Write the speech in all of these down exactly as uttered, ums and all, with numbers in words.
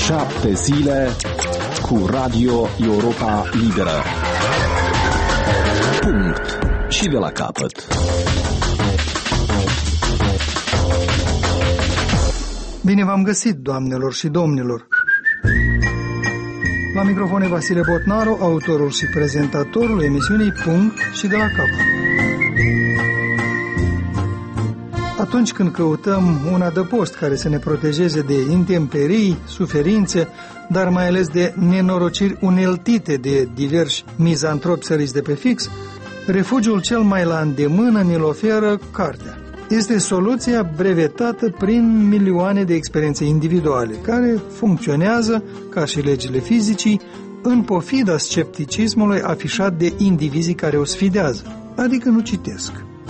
Șapte zile cu Radio Europa Liberă. Punct. Și de la capăt. Bine v-am găsit, doamnelor și domnilor. La microfon e Vasile Botnaru, autorul și prezentatorul emisiunii Punct și de la capăt. Atunci când căutăm un adăpost care să ne protejeze de intemperii, suferințe, dar mai ales de nenorociri uneltite de diversi mizantropi săriți de pe fix, refugiul cel mai la îndemână ne-l oferă cartea. Este soluția brevetată prin milioane de experiențe individuale, care funcționează, ca și legile fizicii, în pofida scepticismului afișat de indivizii care o sfidează, adică nu citesc.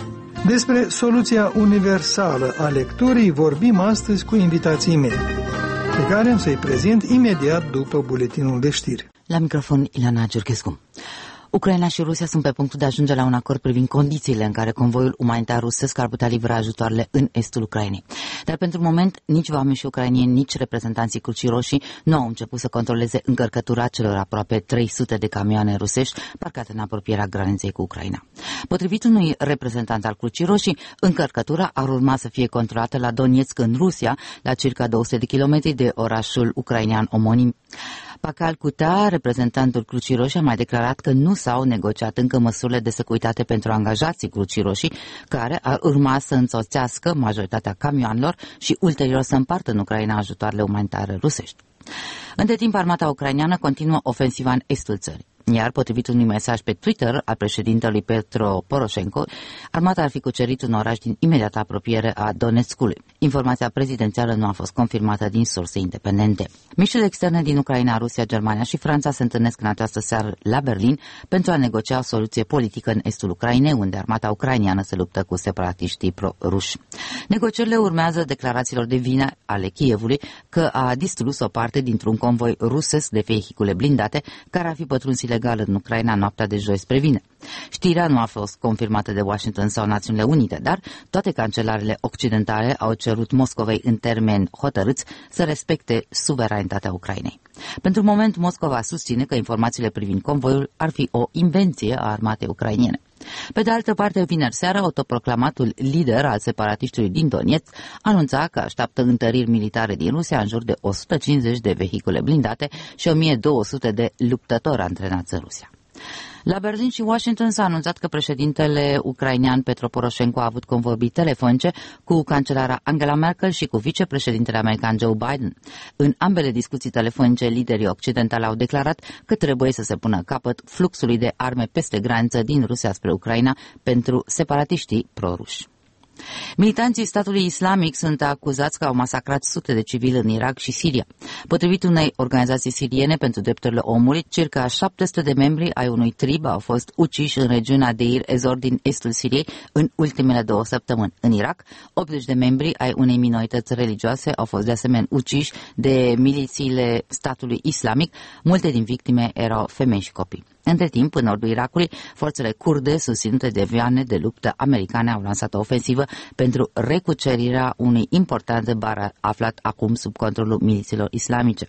Despre soluția universală a lecturii vorbim astăzi cu invitații mei, pe care am să-i prezint imediat după buletinul de știri. La microfon, Ileana Giurghescu. Ucraina și Rusia sunt pe punctul de a ajunge la un acord privind condițiile în care convoiul umanitar rusesc ar putea livra ajutoarele în estul Ucrainei. Dar pentru moment, nici vameșii ucrainieni, nici reprezentanții Crucii Roșii nu au început să controleze încărcătura celor aproape trei sute de camioane rusești parcate în apropierea graniței cu Ucraina. Potrivit unui reprezentant al Crucii Roșii, încărcătura ar urma să fie controlată la Donetsk, în Rusia, la circa două sute de kilometri de orașul ucrainean omonim. Pakal Kuta, reprezentantul Crucii Roșii, a mai declarat că nu s-au negociat încă măsurile de securitate pentru angajații Crucii Roșii, care ar urma să însoțească majoritatea camioanelor și ulterior să împartă în Ucraina ajutoarele umanitare rusești. Între timp, armata ucraineană continuă ofensiva în estul țării. Iar, potrivit unui mesaj pe Twitter al președintelui Petro Poroșenko, armata ar fi cucerit un oraș din imediată apropiere a Donetskului. Informația prezidențială nu a fost confirmată din surse independente. Miștile externe din Ucraina, Rusia, Germania și Franța se întâlnesc în această seară la Berlin pentru a negocia o soluție politică în estul Ucrainei, unde armata ucraineană se luptă cu separatiștii pro-ruși. Negocierile urmează declarațiilor de vină ale Kievului că a distrus o parte dintr-un convoi rusesc de vehicule blindate care ar fi pătruns ilegal în Ucraina noaptea de joi spre vineri. Știrea nu a fost confirmată de Washington sau Națiunile Unite, dar toate cancelarele occidentale au cerut Moscovei în termeni hotărâți să respecte suveranitatea Ucrainei. Pentru moment, Moscova susține că informațiile privind convoiul ar fi o invenție a armatei ucrainene. Pe de altă parte, vineri seara, autoproclamatul lider al separatiștilor din Donetsk anunța că așteaptă întăriri militare din Rusia în jur de o sută cincizeci de vehicule blindate și o mie două sute de luptători antrenați în Rusia. La Berlin și Washington s-a anunțat că președintele ucrainean Petro Poroșenko a avut convorbiri telefonice cu cancelara Angela Merkel și cu vicepreședintele american Joe Biden. În ambele discuții telefonice, liderii occidentali au declarat că trebuie să se pună capăt fluxului de arme peste graniță din Rusia spre Ucraina pentru separatiștii pro-ruși. Militanții statului islamic sunt acuzați că au masacrat sute de civili în Irak și Siria. Potrivit unei organizații siriene pentru drepturile omului, circa șapte sute de membri ai unui trib au fost uciși în regiunea Deir ez-Zor din estul Siriei în ultimele două săptămâni. În Irak, optzeci de membri ai unei minorități religioase au fost de asemenea uciși de milițiile statului islamic. Multe din victime erau femei și copii. Între timp, în nordul Irakului, forțele kurde susținute de avioane de luptă americane au lansat o ofensivă pentru recucerirea unui important bar aflat acum sub controlul milițiilor islamice.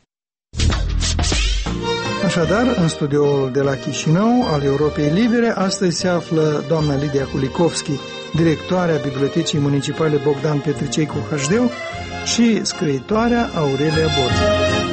Așadar, în studioul de la Chișinău al Europei Libere, astăzi se află doamna Lidia Kulikovski, directoarea Bibliotecii Municipale Bogdan Petricei cu H D și scriitoarea Aurelia Borza.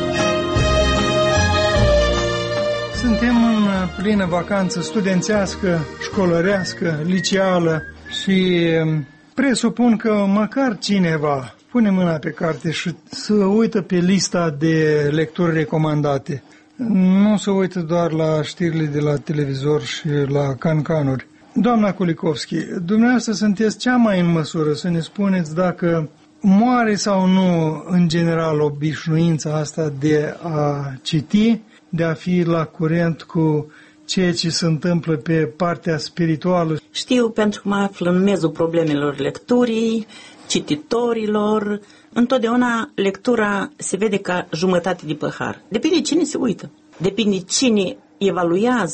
Suntem în plină vacanță studențească, școlărească, liceală și presupun că măcar cineva pune mâna pe carte și să uită pe lista de lecturi recomandate. Nu se uită doar la știrile de la televizor și la cancanuri. Doamna Kulikovski, dumneavoastră sunteți cea mai în măsură să ne spuneți dacă moare sau nu în general obișnuința asta de a citi, de a fi la curent cu ceea ce se întâmplă pe partea spirituală. Știu, pentru că mă aflu în mezul problemelor lecturii, cititorilor. Întotdeauna lectura se vede ca jumătate de pahar. Depinde cine se uită. Depinde cine evaluează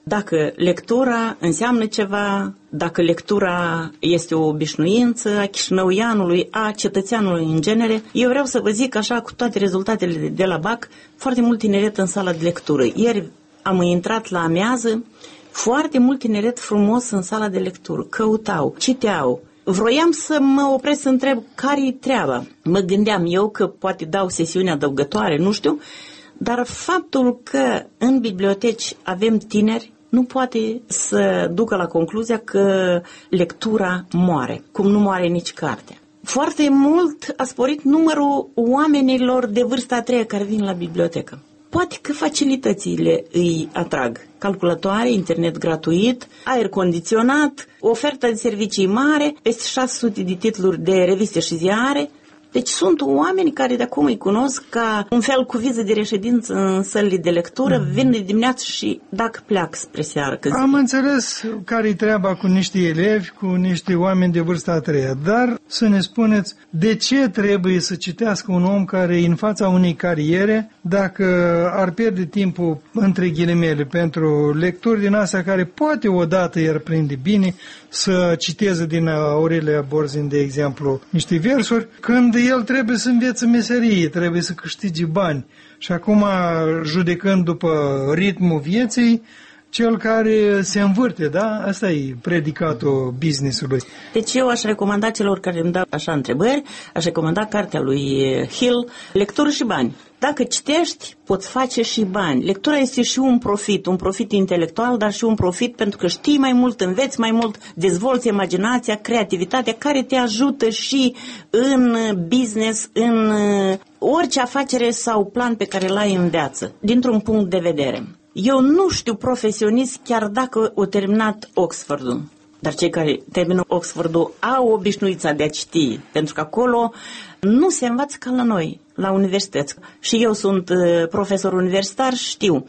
dacă lectura înseamnă ceva, dacă lectura este o obișnuință a chișinăuianului, a cetățeanului în genere. Eu vreau să vă zic așa, cu toate rezultatele de la B A C, foarte mult tineret în sala de lectură. Ieri am intrat la amiază, foarte mult tineret frumos în sala de lectură. Căutau, citeau. Vroiam să mă opresc să întreb care-i treaba. Mă gândeam eu că poate dau sesiuni adăugătoare, nu știu, dar faptul că în biblioteci avem tineri nu poate să ducă la concluzia că lectura moare, cum nu moare nici cartea. Foarte mult a sporit numărul oamenilor de vârsta a treia care vin la bibliotecă. Poate că facilitățile îi atrag. Calculatoare, internet gratuit, aer condiționat, ofertă de servicii mare, peste șase sute de titluri de reviste și ziare. Deci sunt oameni care de acum îi cunosc ca un fel cu viză de reședință în sălile de lectură, mm-hmm. vin de dimineață și dacă pleacă spre seară. Că Am înțeles care-i treaba cu niște elevi, cu niște oameni de vârsta a treia, dar să ne spuneți de ce trebuie să citească un om care e în fața unei cariere dacă ar pierde timpul, între ghilimele, pentru lecturi din astea care poate odată i-ar prinde bine să citeze din Aurelia Borzin, de exemplu, niște versuri, când el trebuie să învețe meserie, trebuie să câștige bani. Și acum, judecând după ritmul vieții, cel care se învârte, da? Asta e predicatul business-ului. Deci eu aș recomanda celor care îmi dau așa întrebări, aș recomanda cartea lui Hill, Lectură și bani. Dacă citești, poți face și bani. Lectura este și un profit, un profit intelectual, dar și un profit pentru că știi mai mult, înveți mai mult, dezvolți imaginația, creativitatea, care te ajută și în business, în orice afacere sau plan pe care îl ai în viață, dintr-un punct de vedere. Eu nu știu profesionist chiar dacă au terminat Oxfordul. Dar cei care termină Oxfordul au obișnuința de a citi, pentru că acolo nu se învață ca la noi, la universități. Și eu sunt profesor universitar și știu.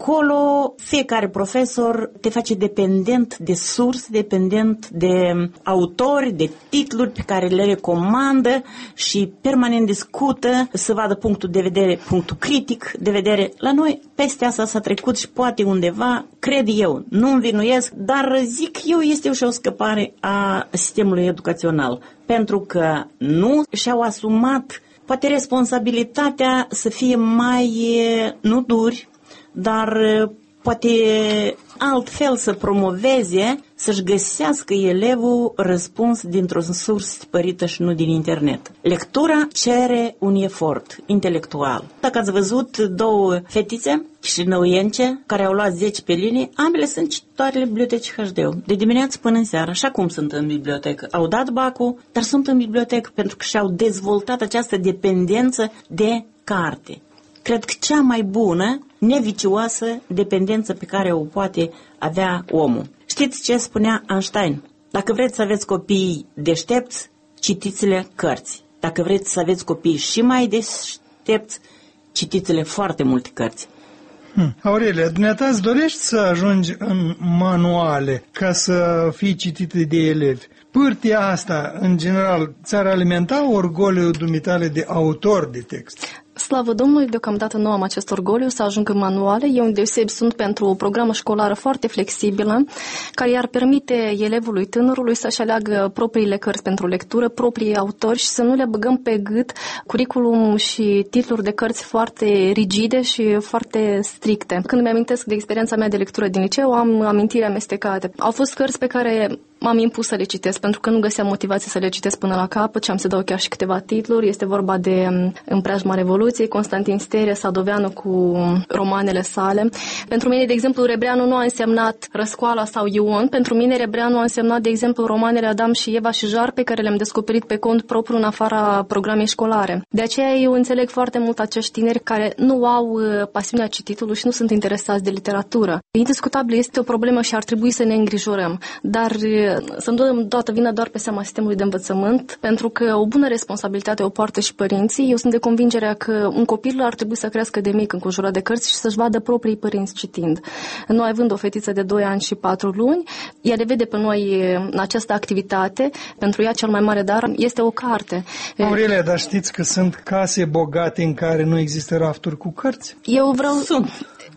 Acolo fiecare profesor te face dependent de surse, dependent de autori, de titluri pe care le recomandă și permanent discută să vadă punctul de vedere, punctul critic de vedere. La noi peste asta s-a trecut și poate undeva, cred eu, nu învinuiesc, dar zic eu este și o scăpare a sistemului educațional. Pentru că nu și-au asumat poate responsabilitatea să fie mai, nu duri, dar poate altfel să promoveze, să-și găsească elevul răspuns dintr-o sursă tipărită și nu din internet. Lectura cere un efort intelectual. Dacă ați văzut două fetițe chișinăuience care au luat zece pe linie, ambele sunt cititoarele bibliotecii H D-ul, de dimineață până în seară, așa cum sunt în bibliotecă. Au dat bacul, dar sunt în bibliotecă pentru că și-au dezvoltat această dependență de carte. Cred că cea mai bună, nevicioasă dependență pe care o poate avea omul. Știți ce spunea Einstein? Dacă vreți să aveți copii deștepți, citiți-le cărți. Dacă vreți să aveți copii și mai deștepți, citiți-le foarte multe cărți. Hmm. Aurelia, dumneata îți dorești să ajungi în manuale ca să fii citite de elevi. Pârtia asta, în general, ți-ar alimenta orgoliul dumitale de autor de text? Slavă Domnului, deocamdată nu am acest orgoliu să ajung în manuale. Eu, îndeosebi, sunt pentru o programă școlară foarte flexibilă, care i-ar permite elevului, tânărului să-și aleagă propriile cărți pentru lectură, proprii autori și să nu le băgăm pe gât curriculum și titluri de cărți foarte rigide și foarte stricte. Când mi-amintesc de experiența mea de lectură din liceu, am amintiri amestecate. Au fost cărți pe care m-am impus să le citesc, pentru că nu găseam motivație să le citesc până la capăt și am să dau chiar și câteva titluri. Este vorba de În preajma Revoluției, Constantin Steria, Sadoveanu cu romanele sale. Pentru mine, de exemplu, Rebreanu nu a însemnat Răscoala sau Ion. Pentru mine, Rebreanu a însemnat, de exemplu, romanele Adam și Eva și Jar, pe care le-am descoperit pe cont propriu în afara programei școlare. De aceea eu înțeleg foarte mult acești tineri care nu au pasiunea cititului și nu sunt interesați de literatură. Indiscutabil este o problemă și ar trebui să ne îngrijorăm, dar să nu dăm toată vina doar pe seama sistemului de învățământ, pentru că o bună responsabilitate o poartă și părinții. Eu sunt de convingerea că un copil ar trebui să crească de mic înconjurat de cărți și să-și vadă proprii părinți citind. Noi, având o fetiță de doi ani și patru luni, ea le vede pe noi în această activitate. Pentru ea cel mai mare dar este o carte. Aurelia, dar știți că sunt case bogate în care nu există rafturi cu cărți? Eu vreau... Sunt.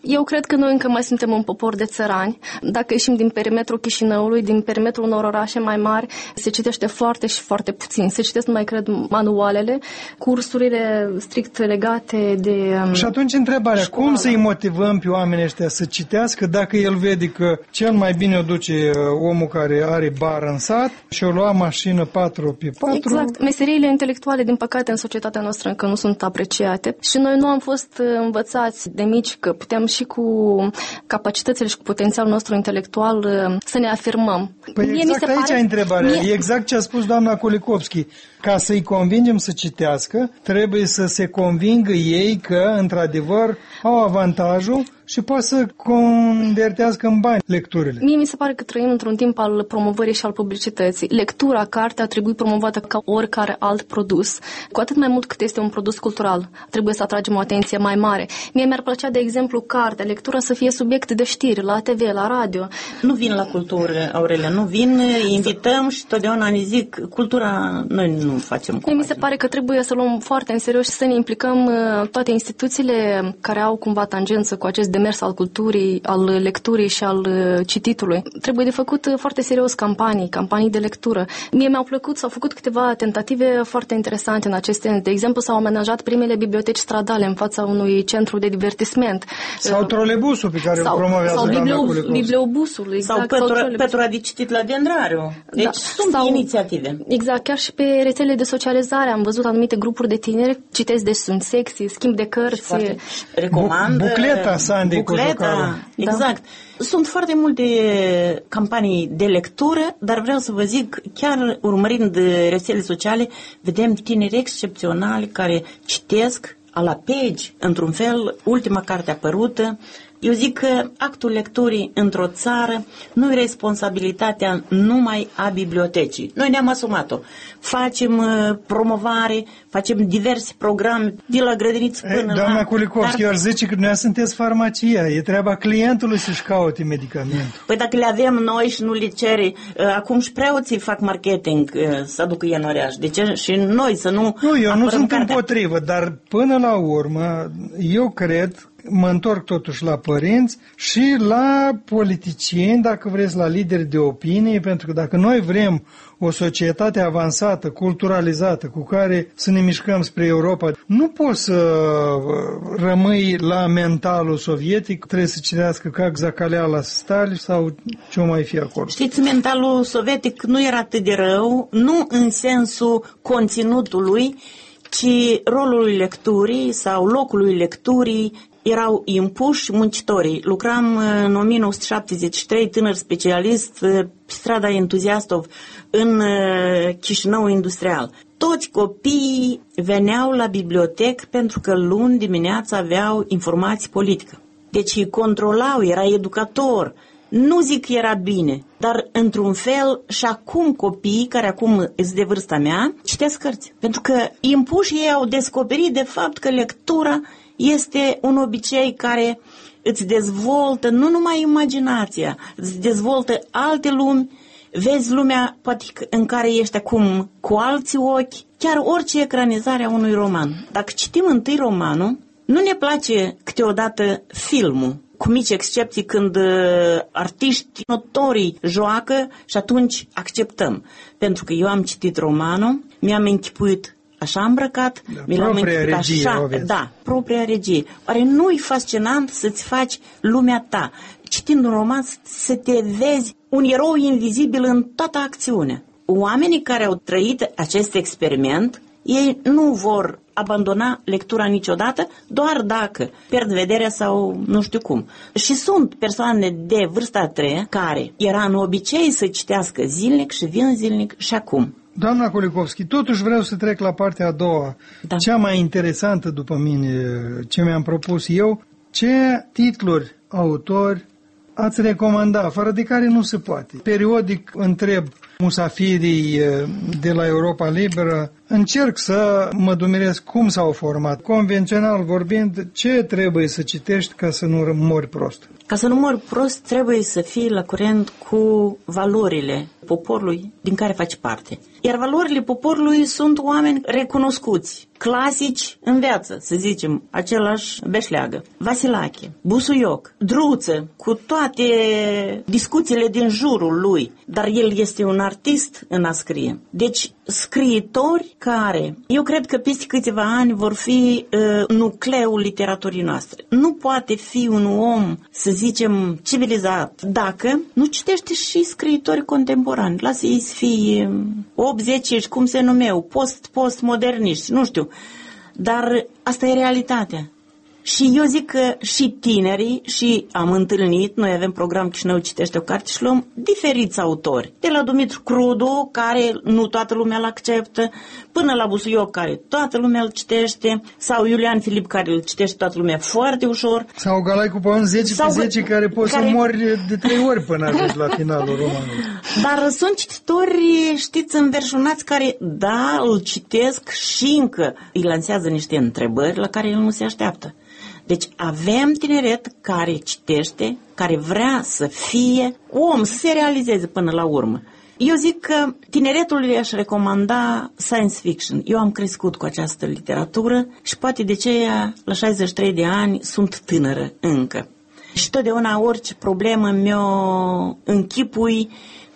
Eu cred că noi încă mai suntem un popor de țărani. Dacă ieșim din perimetrul Chișinăului, din perimetrul unor orașe mai mari, se citește foarte și foarte puțin. Se citesc, mai cred, manualele, cursurile strict legate de Și atunci întrebarea, școală. Cum să-i motivăm pe oamenii ăștia să citească dacă el vede că cel mai bine o duce omul care are bar în sat și o lua mașină patru pe patru? Exact. Meseriile intelectuale, din păcate, în societatea noastră încă nu sunt apreciate și noi nu am fost învățați de mici că putem și cu capacitățile și cu potențialul nostru intelectual să ne afirmăm. Păi Mie exact mi se aici pare... e întrebarea. Mie... E exact ce a spus doamna Kulikovski. Ca să-i convingem să citească, trebuie să se convingă ei că, într-adevăr, au avantajul și poate să convertească în bani lecturile. Mie mi se pare că trăim într-un timp al promovării și al publicității. Lectura, cartea, trebuie promovată ca oricare alt produs. Cu atât mai mult cât este un produs cultural, trebuie să atragem o atenție mai mare. Mie mi-ar plăcea, de exemplu, cartea, lectura să fie subiect de știri, la T V, la radio. Nu vin la cultură, Aurelia, nu vin, invităm și totdeauna ne zic, cultura noi nu facem. Mie mi se pare că trebuie să luăm foarte în serios și să ne implicăm toate instituțiile care au cumva tangență cu acest demers al culturii, al lecturii și al cititului. Trebuie de făcut foarte serios campanii, campanii de lectură. Mie mi-au plăcut, s-au făcut câteva tentative foarte interesante în acest sens. De exemplu, s-au amenajat primele biblioteci stradale în fața unui centru de divertisment. Sau trolebusul pe care sau, îl promovează sau doamna biblio, Kulikovski. bibliobusul, exact. Sau, Sau Petra de citit la Dendrariu. Deci da, sunt sau, inițiative. Exact, chiar și pe rețelele de socializare am văzut anumite grupuri de tineri, citesc, deci sunt sexy, schimb de cărți. Recomand. Bucleta Sandy Bucleta, exact. Da. Sunt foarte multe campanii de lectură, dar vreau să vă zic, chiar urmărind rețele sociale, vedem tineri excepționali care citesc a la page, într-un fel, ultima carte apărută. Eu zic că actul lecturii într-o țară nu e responsabilitatea numai a bibliotecii. Noi ne-am asumat-o. Facem uh, promovare, facem diverse programe de la grădiniță până Ei, la... Doamna Kulikovski, dar... eu aș zice că dumneavoastră sunteți farmacia. E treaba clientului să-și caute medicamentul. Păi dacă le avem noi și nu le cere, uh, acum și preoții fac marketing uh, să aducă ei în oraș. De ce? Și noi să nu... Nu, eu nu sunt cartea. împotrivă, dar până la urmă, eu cred... Mă întorc totuși la părinți și la politicieni, dacă vreți, la lideri de opinie, pentru că dacă noi vrem o societate avansată, culturalizată, cu care să ne mișcăm spre Europa, nu poți să rămâi la mentalul sovietic, trebuie să citească ca Zacaleala Stalin sau ce mai fi acolo. Știți, mentalul sovietic nu era atât de rău, nu în sensul conținutului, ci rolul lecturii sau locului lecturii erau impuși muncitorii. Lucram în o mie nouă sute șaptezeci și trei, tânăr specialist, pe strada Entuziastov, în Chișinău industrial. Toți copiii veneau la bibliotecă pentru că luni dimineața aveau informații politică. Deci îi controlau, era educator. Nu zic că era bine, dar într-un fel și acum copiii, care acum sunt de vârsta mea, citesc cărți. Pentru că impuși ei au descoperit de fapt că lectura este un obicei care îți dezvoltă nu numai imaginația, îți dezvoltă alte lumi, vezi lumea poate în care ești acum cu alții ochi, chiar orice ecranizare a unui roman. Dacă citim întâi romanul, nu ne place câteodată filmul, cu mici excepții când uh, artiști notorii joacă și atunci acceptăm. Pentru că eu am citit romanul, mi-am închipuit așa îmbrăcat, da, mi l-am închipuit regie, așa, da, propria regie. Oare nu-i fascinant să-ți faci lumea ta, citind un roman, să te vezi un erou invizibil în toată acțiunea? Oamenii care au trăit acest experiment, ei nu vor abandona lectura niciodată, doar dacă pierd vederea sau nu știu cum. Și sunt persoane de vârsta a treia care era în obicei să citească zilnic și vin zilnic și acum. Doamna Kulikovski, totuși vreau să trec la partea a doua, da. Cea mai interesantă după mine, ce mi-am propus eu, ce titluri, autori ați recomanda, fără de care nu se poate. Periodic întreb musafirii de la Europa Liberă încerc să mă dumeresc cum s-au format. Convențional vorbind, ce trebuie să citești ca să nu mori prost? Ca să nu mori prost, trebuie să fii la curent cu valorile poporului din care faci parte. Iar valorile poporului sunt oameni recunoscuți, clasici în viață, să zicem, același Beșleagă, Vasilache, Busuioc, Druță, cu toate discuțiile din jurul lui, dar el este un artist în a scrie. Deci, scriitori care, eu cred că peste câțiva ani vor fi uh, nucleul literaturii noastre. Nu poate fi un om, să zicem, civilizat dacă nu citește și scriitori contemporani. Lasă ei să fie optzeci, cum se numeau, post-postmoderniști, nu știu. Dar asta e realitatea. Și eu zic că și tinerii, și am întâlnit, noi avem program Chișinău citește o carte și luăm diferiți autori. De la Dumitru Crudu, care nu toată lumea îl acceptă, până la Busuioc, care toată lumea îl citește, sau Iulian Filip, care îl citește toată lumea foarte ușor. Sau Galaicu Paun zece sau, pe zece, care poți care... să mori de trei ori până ajungi la finalul romanului. Dar sunt cititori, știți, înverșunați, care, da, îl citesc și încă îi lansează niște întrebări la care el nu se așteaptă. Deci avem tineret care citește, care vrea să fie om, să se realizeze până la urmă. Eu zic că tineretul i-aș recomanda science fiction. Eu am crescut cu această literatură și poate de aceea, la șaizeci și trei de ani, sunt tânără încă. Și totdeauna orice problemă mi-o închipui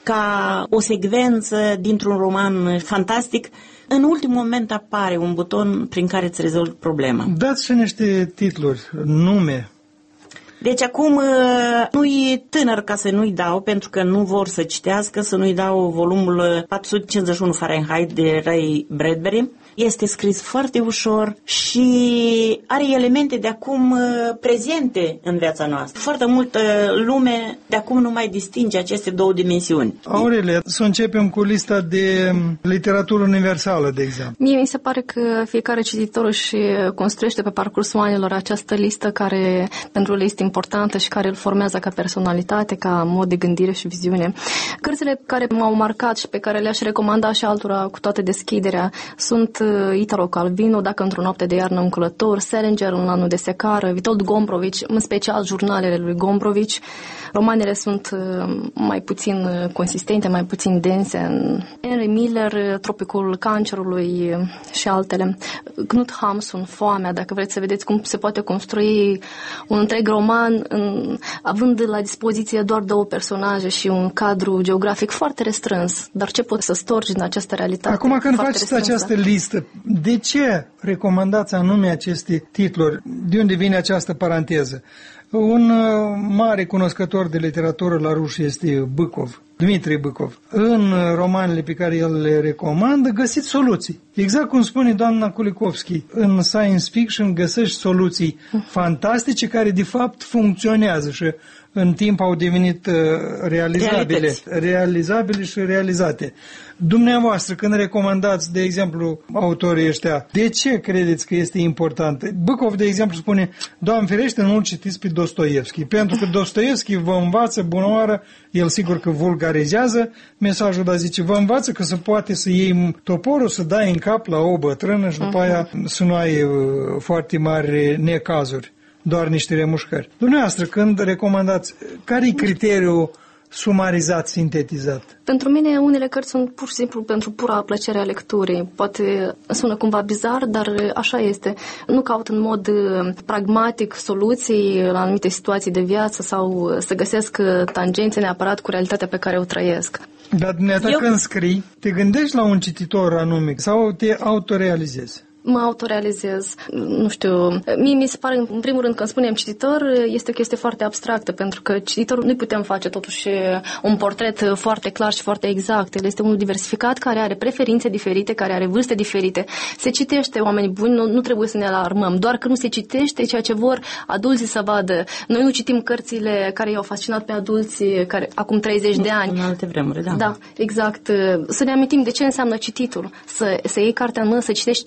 ca o secvență dintr-un roman fantastic. În ultimul moment apare un buton prin care îți rezolvi problema. Dați și niște titluri, nume. Deci acum nu e tânăr ca să nu-i dau, pentru că nu vor să citească, să nu-i dau volumul patru sute cincizeci și unu Fahrenheit de Ray Bradbury. Este scris foarte ușor și are elemente de acum prezente în viața noastră. Foarte multă lume de acum nu mai distinge aceste două dimensiuni. Aurelia, să începem cu lista de literatură universală, de exemplu. Mie mi se pare că fiecare cititor își construiește pe parcursul anilor această listă care pentru el este importantă și care îl formează ca personalitate, ca mod de gândire și viziune. Cărțile care m-au marcat și pe care le-aș recomanda și altora cu toată deschiderea sunt Italo Calvino, Dacă într-o noapte de iarnă un călător, Salinger, Un anul de secară, Witold Gombrowicz, în special jurnalele lui Gombrowicz. Romanele sunt mai puțin consistente, mai puțin dense. Henry Miller, Tropicul cancerului și altele. Knut Hamsun, Foamea, dacă vreți să vedeți cum se poate construi un întreg roman în, având la dispoziție doar două personaje și un cadru geografic foarte restrâns. Dar ce poți să storci din această realitate? Acum când faceți această listă, de ce recomandați anume aceste titluri? De unde vine această paranteză? Un mare cunoscător de literatură la ruși este Bâcov, Dmitri Bâcov. În romanele pe care el le recomandă, găsiți soluții. Exact cum spune doamna Kulikovski, în science fiction găsești soluții fantastice care de fapt funcționează și în timp au devenit realizabile, Realități. realizabile și realizate. Dumneavoastră, când recomandați, de exemplu, autorii ăștia, de ce credeți că este important? Bâcov, de exemplu, spune, Doamne ferește, nu-l citiți pe Dostoievski, pentru că Dostoievski vă învață bună oară, el sigur că vulgarizează mesajul, dar zice, vă învață că se poate să iei toporul, să dai în cap la o bătrână și după uh-huh. aia să nu ai uh, foarte mari necazuri, doar niște remușcări. Dumneavoastră, când recomandați, care e criteriul sumarizat, sintetizat? Pentru mine, unele cărți sunt pur și simplu pentru pura plăcerea lecturii. Poate sună cumva bizar, dar așa este. Nu caut în mod pragmatic soluții la anumite situații de viață sau să găsesc tangențe neapărat cu realitatea pe care o trăiesc. Dar dumneata, Eu... când scrii, te gândești la un cititor anume sau te autorealizezi? Mă autorealizez. Nu știu, mie mi se pare, în primul rând, când spunem cititor, este o chestie foarte abstractă, pentru că cititorul nu putem face totuși un portret foarte clar și foarte exact. El este unul diversificat, care are preferințe diferite, care are vârste diferite. Se citește, oamenii buni, nu, nu trebuie să ne alarmăm, doar că nu se citește ceea ce vor adulții să vadă. Noi nu citim cărțile care i-au fascinat pe adulții care acum treizeci de ani. În alte vremuri, da. Da, exact. Să ne amintim de ce înseamnă cititul. Să, să iei cartea în mână, să citești cinci zece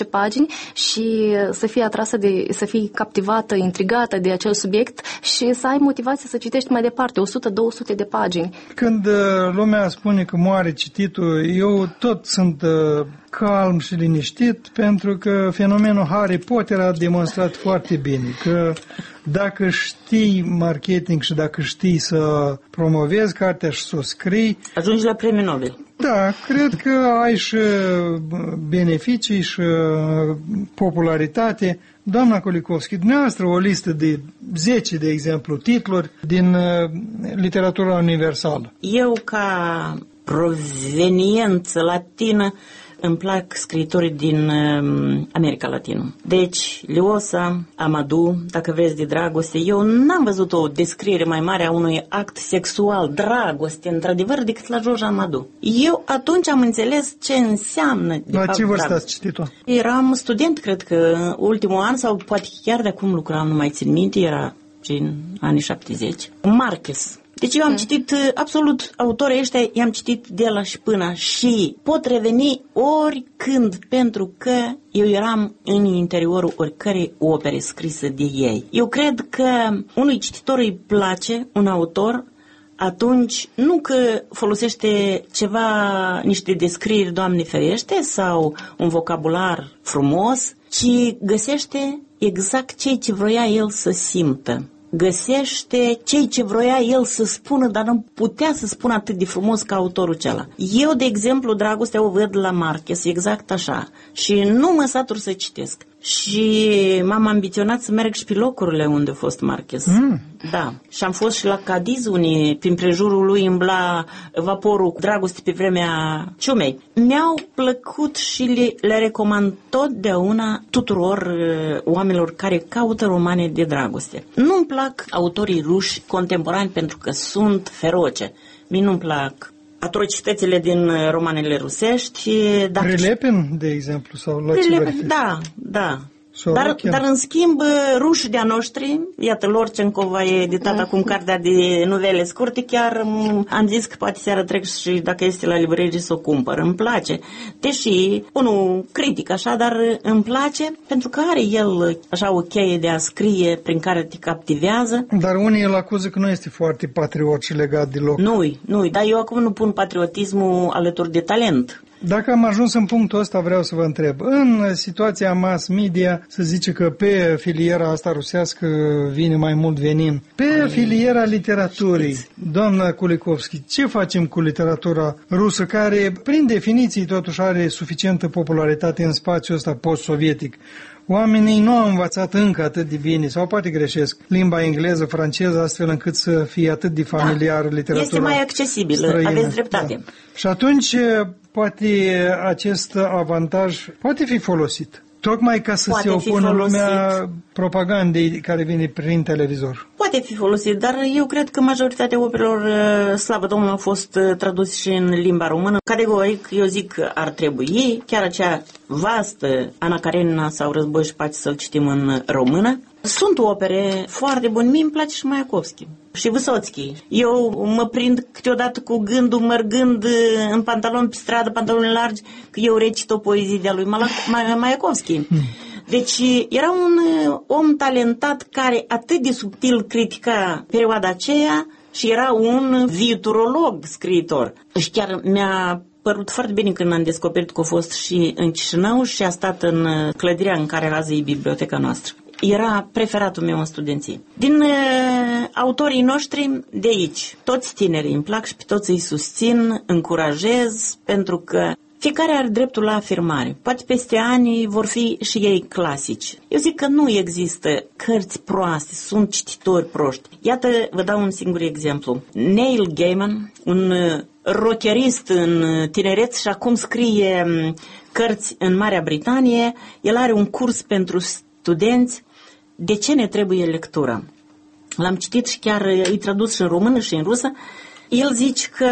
zece pagini și să fii atrasă, de, să fii captivată, intrigată de acel subiect și să ai motivație să citești mai departe, o sută două sute de pagini. Când lumea spune că moare cititul, eu tot sunt calm și liniștit, pentru că fenomenul Harry Potter a demonstrat foarte bine că dacă știi marketing și dacă știi să promovezi cartea și să o scrii, ajungi la premiul Nobel. Da, cred că ai și beneficii și popularitate. Doamna Kulikovski, dumneavoastră o listă de zece, de exemplu, titluri din literatura universală. Eu, ca proveniență latină, îmi plac scriitorii din uh, America Latină. Deci, Liosa, Amadou, dacă vreți, de dragoste. Eu n-am văzut o descriere mai mare a unui act sexual, dragoste, într-adevăr, decât la George Amadou. Eu atunci am înțeles ce înseamnă, de la fapt, ce vârstă dragoste. ați citit-o? Eram student, cred că, ultimul an, sau poate chiar de acum lucram, nu mai țin minte, era prin anii șaptezeci. Marquez. Deci eu am citit absolut autorii ăștia, i-am citit de la și până și pot reveni oricând, pentru că eu eram în interiorul oricărei opere scrise de ei. Eu cred că unui cititor îi place un autor atunci nu că folosește ceva, niște descrieri, Doamne ferește, sau un vocabular frumos, ci găsește exact ceea ce vroia el să simtă. Găsește ceea ce vroia el să spună, dar nu putea să spună atât de frumos ca autorul acela. Eu, de exemplu, dragostea o văd la Marquez, exact așa. Și nu mă satur să citesc. Și m-am ambiționat să merg și pe locurile unde a fost Marquez. Mm. Da. Și am fost și la Cadiz, unii, prin prejurul lui îmbla vaporul dragoste pe vremea ciumei. Mi-au plăcut și le, le recomand totdeauna tuturor uh, oamenilor care caută romane de dragoste. Nu-mi plac autorii ruși contemporani pentru că sunt feroce. Mie nu-mi plac atrocitățile din romanele rusești. Dacă... Prilepin, de exemplu, sau la Prilepin, da, da. Dar, dar în schimb, rușii de-a noștri, iată, Lorcenkova e editat acum cartea de novele scurte, chiar am zis că poate seara trec și dacă este la librărie să o cumpăr. Îmi place, deși unul critic așa, dar îmi place pentru că are el așa o cheie de a scrie prin care te captivează. Dar unii îl acuză că nu este foarte patriot și legat deloc. Nu-i, nu-i, dar eu acum nu pun patriotismul alături de talent. Dacă am ajuns în punctul ăsta, vreau să vă întreb. În situația mass media, se zice că pe filiera asta rusească vine mai mult venin. Pe filiera literaturii, doamna Kulikovski, ce facem cu literatura rusă, care, prin definiții, totuși are suficientă popularitate în spațiul ăsta post-sovietic? Oamenii nu au învățat încă atât de bine, sau poate greșesc, limba engleză, franceză, astfel încât să fie atât de familiară da, literatura este mai accesibilă, străină. Aveți dreptate. Da. Și atunci, poate acest avantaj poate fi folosit. Tocmai ca să poate se opună lumea propagandei care vine prin televizor. Poate fi folosit, dar eu cred că majoritatea operelor, slavă Domnului, au fost traduse și în limba română. Categoric, eu zic că ar trebui, chiar acea vastă Ana Karenina sau Război și Pace să-l citim în română. Sunt opere foarte bune, mie îmi place și Mayakovski și Vysotski. Eu mă prind câteodată cu gândul, mergând în pantaloni pe stradă, pantaloni largi, că eu recit o poezie de-a lui Mayakovski. Deci era un om talentat care atât de subtil critica perioada aceea și era un viitorolog scriitor. Și chiar mi-a părut foarte bine când am descoperit că a fost și în Chișinău și a stat în clădirea în care azi e biblioteca noastră. Era preferatul meu în studenție. Din uh, autorii noștri de aici, toți tinerii îmi plac și pe toți îi susțin, încurajez, pentru că fiecare are dreptul la afirmare. Poate peste ani vor fi și ei clasici. Eu zic că nu există cărți proaste, sunt cititori proști. Iată, vă dau un singur exemplu. Neil Gaiman, un rockerist în tineret și acum scrie cărți în Marea Britanie, el are un curs pentru studenți. De ce ne trebuie lectura? L-am citit și chiar îi tradus și în română și în rusă. El zice că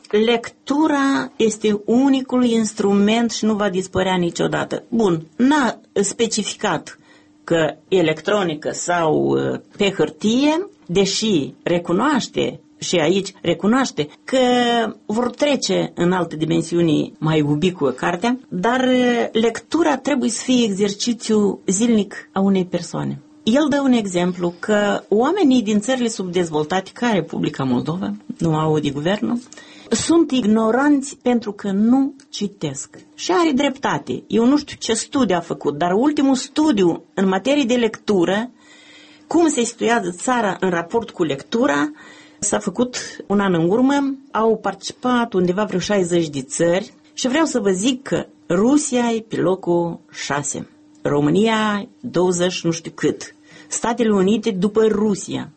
lectura este unicul instrument și nu va dispărea niciodată. Bun, n-a specificat că electronică sau pe hârtie, deși recunoaște și aici recunoaște că vor trece în alte dimensiuni mai ubicuă cartea, dar lectura trebuie să fie exercițiu zilnic a unei persoane. El dă un exemplu că oamenii din țările subdezvoltate, ca Republica Moldova, nu au de guvernul, sunt ignoranți pentru că nu citesc. Și are dreptate. Eu nu știu ce studiu a făcut, dar ultimul studiu în materie de lectură, cum se situează țara în raport cu lectura, s-a făcut un an în urmă, au participat undeva vreo șaizeci de țări și vreau să vă zic că Rusia e pe locul șase, România douăzeci nu știu cât, Statele Unite după Rusia.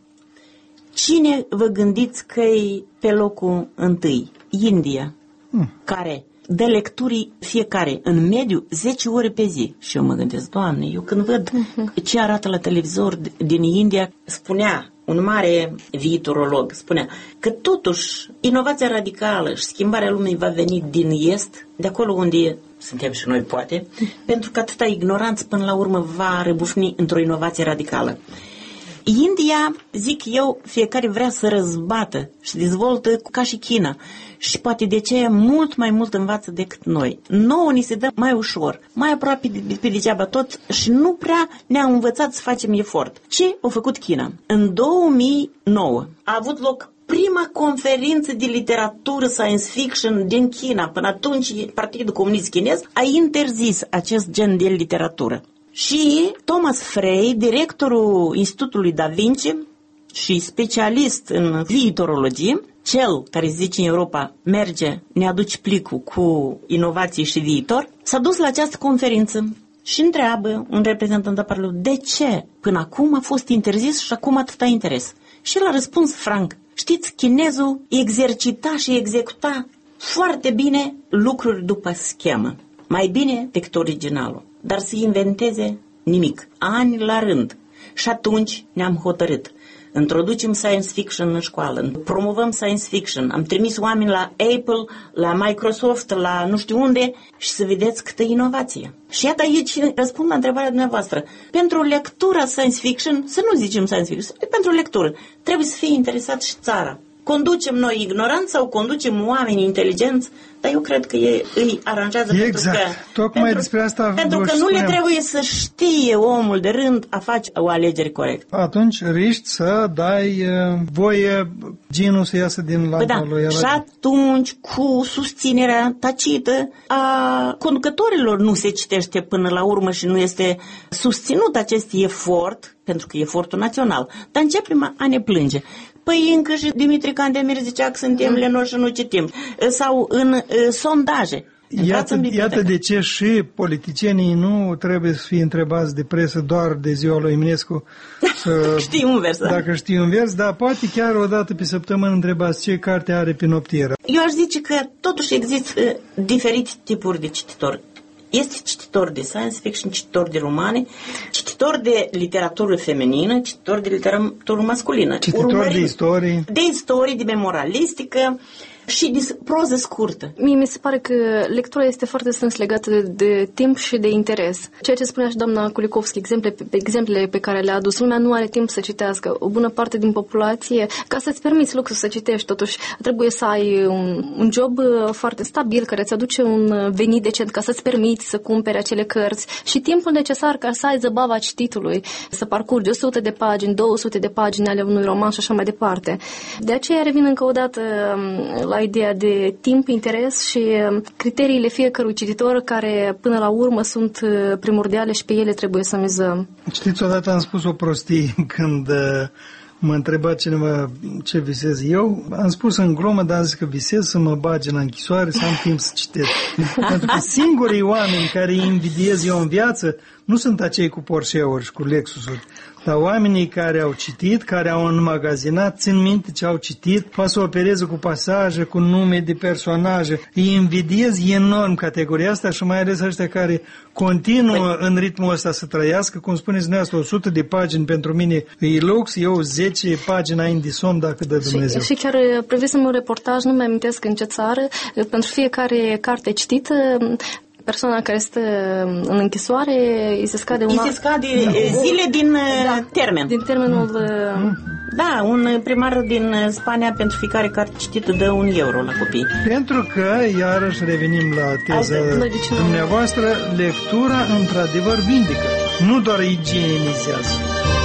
Cine vă gândiți că e pe locul întâi? India, hmm. care dă lecturii fiecare, în mediu, zece ore pe zi. Și eu mă gândesc, Doamne, eu când văd uh-huh. ce arată la televizor din India, spunea un mare viitorolog, spunea că totuși inovația radicală și schimbarea lumii va veni din est, de acolo unde suntem și noi poate, pentru că atâta ignoranță până la urmă va răbufni într-o inovație radicală. India, zic eu, fiecare vrea să răzbată și dezvoltă ca și China și poate de aceea mult mai mult învață decât noi. Nouă ni se dă mai ușor, mai aproape de, pe degeaba tot și nu prea ne-a învățat să facem efort. Ce a făcut China? În două mii nouă a avut loc prima conferință de literatură science fiction din China. Până atunci Partidul Comunist Chinez a interzis acest gen de literatură. Și Thomas Frey, directorul Institutului Da Vinci și specialist în viitorologie, cel care zice în Europa, merge, ne aduce plicul cu inovații și viitor, s-a dus la această conferință și întreabă un reprezentant al Parlamentului, de ce până acum a fost interzis și acum atâta interes? Și el a răspuns franc, știți, chinezul exercita și executa foarte bine lucruri după schemă, mai bine decât originalul. Dar să inventeze nimic, ani la rând. Și atunci ne-am hotărât. Introducem science fiction în școală, promovăm science fiction, am trimis oameni la Apple, la Microsoft, la nu știu unde și să vedeți câtă inovație. Și iată aici răspund la întrebarea dumneavoastră. Pentru lectura science fiction, să nu zicem science fiction, pentru lectură, trebuie să fie interesat și țara. Conducem noi ignoranță sau conducem oameni inteligenți, dar eu cred că ei îi aranjează exact. pentru că, Tocmai pentru, despre asta pentru că nu spuneam. Le trebuie să știe omul de rând a face o alegere corectă. Atunci riști să dai uh, voie genul să iasă din lampa da, lui. Și atunci, cu susținerea tacită a conducătorilor, nu se citește până la urmă și nu este susținut acest efort, pentru că e efortul național, dar începem a ne plânge. Păi încă și Dimitrie Candemir zicea că suntem mm. lenoși și nu citim. Sau în uh, sondaje. Iată, iată de ce și politicienii nu trebuie să fie întrebați de presă doar de ziua lui Eminescu. Să, știi un vers, da? Dacă știi un vers, dar poate chiar o dată pe săptămână întrebați ce carte are pe noptieră. Eu aș zice că totuși există uh, diferite tipuri de cititori. Este cititor de science fiction, cititor de romane, cititor de literatură feminină, cititor de literatură masculină. Cititor Urmărim, de istorie. De istorie, de memoralistică și de proză scurtă. Mie mi se pare că lectura este foarte strâns legată de, de timp și de interes. Ceea ce spunea și doamna Kulikovski, exemple, exemplele pe care le-a adus, lumea nu are timp să citească. O bună parte din populație, ca să-ți permiți luxul să citești, totuși trebuie să ai un, un job foarte stabil, care îți aduce un venit decent, ca să-ți permiți să cumperi acele cărți și timpul necesar ca să ai zăbava cititului, să parcurgi o sută de pagini, două sute de pagini ale unui roman și așa mai departe. De aceea revin încă o dată la ideea de timp, interes și criteriile fiecărui cititor care până la urmă sunt primordiale și pe ele trebuie să mizăm. Știți, odată am spus o prostie când mă întreba cineva ce visez eu. Am spus în glumă, dar am zis că visez să mă bage la închisoare, să am timp să citesc. Pentru că singurii oameni care îi invidiez eu în viață nu sunt acei cu Porsche-uri și cu Lexus-uri, dar oamenii care au citit, care au înmagazinat, țin minte ce au citit, poate să opereze cu pasaje, cu nume de personaje. Îi invidiez enorm categoria asta și mai ales ăștia care continuă în ritmul ăsta să trăiască. Cum spuneți dumneavoastră, o sută de pagini pentru mine e lux, eu zece pagini ai de somn dacă dă Dumnezeu. Și, și chiar privisem un reportaj, nu mai amintesc în ce țară, pentru fiecare carte citită, persoana care stă în închisoare îi se scade, una... se scade zile din da, termen. Din termenul Da, un primar din Spania pentru fiecare carte citită dă un euro la copii. Pentru că, iarăși revenim la teza dumneavoastră, lectura într-adevăr vindică, nu doar igienizează.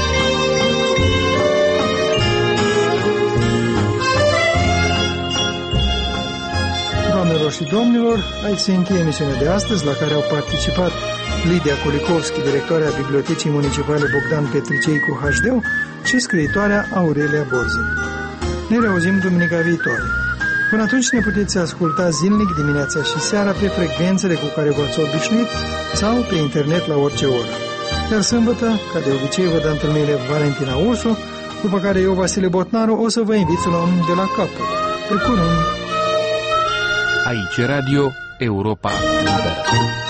Doamnelor și domnilor, aici se încheie emisiunea de astăzi, la care au participat Lidia Kulikovski, directoarea Bibliotecii Municipale Bogdan Petricei cu H D și scriitoarea Aurelia Borzin. Ne reauzim duminica viitoare. Până atunci ne puteți asculta zilnic dimineața și seara pe frecvențele cu care v-ați obișnuit sau pe internet la orice oră. Iar sâmbătă, ca de obicei, vă dă întâlnire Valentina Ursu, după care eu, Vasile Botnaru, o să vă invit să luăm de la capăt. Pe curând! Aici Radio Europa Liberă.